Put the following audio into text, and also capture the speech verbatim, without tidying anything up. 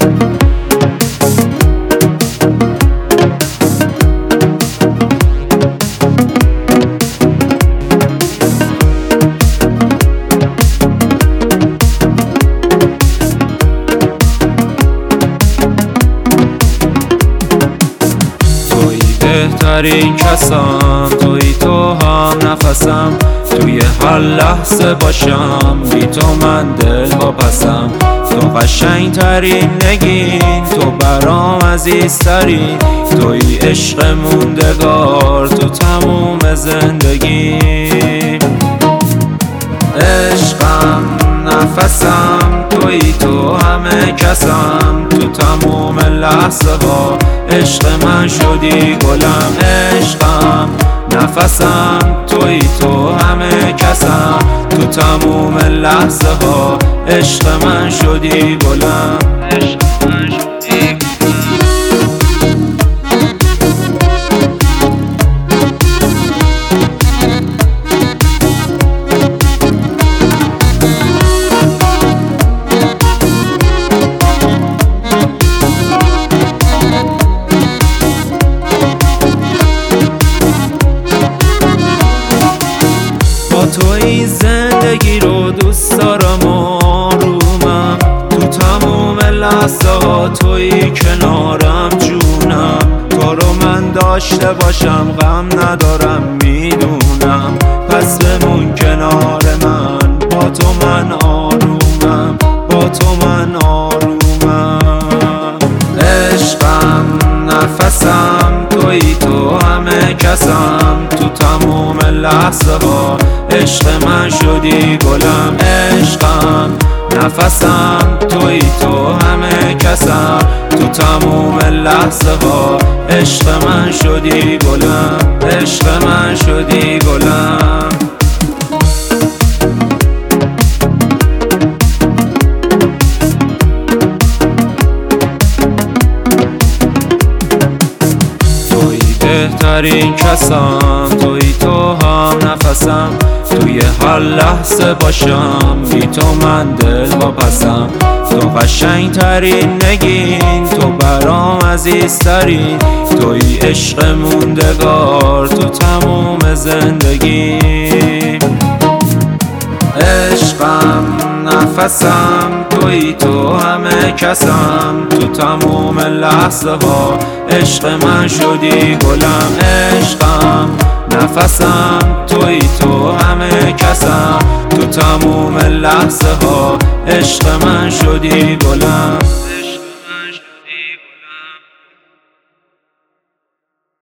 بهترین کسم توی، تو هم نفسم، توی هر لحظه باشم، بی تو من دل واپسم. تو قشنگ ترین نگین، تو برام عزیزترین، توی عشق موندگار، تو تموم زندگی. عشقم نفسم توی، تو همه کسم، تو تموم لحظه ها عشق من شدی گلم. عشقم نفسم توی، تو همه کسم، تو تموم لحظه ها عشق من شدی گلم. عشق من شدی گلم. توی زندگی رو دوست دارم آرومم، تو تموم لحظه ها توی کنارم جونم. تو رو من داشته باشم غم ندارم میدونم، پس بمون کنار من، با تو من آرومم، با تو من آرومم. عشقم نفسم توی، تو همه کسم، تو تموم لحظه ها عشق من شدی گلم. عشقم نفسم توی، تو همه کسم، تو تموم لحظه ها عشق من شدی گلم. عشق من شدی گلم. بهترین کسم توی، تو هم نفسم، توی هر لحظه باشم، بی تو من دل واپسم. تو قشنگ ترین نگین، تو برام عزیزترین، توی عشق موندگار، تو تموم زندگی. عشقم نفسم توی، تو همه کسم، تو تموم لحظه ها عشق من شدی گلم. عشقم نفسم توی، تو همه کسم، تو تموم لحظه ها عشق من شدی گلم.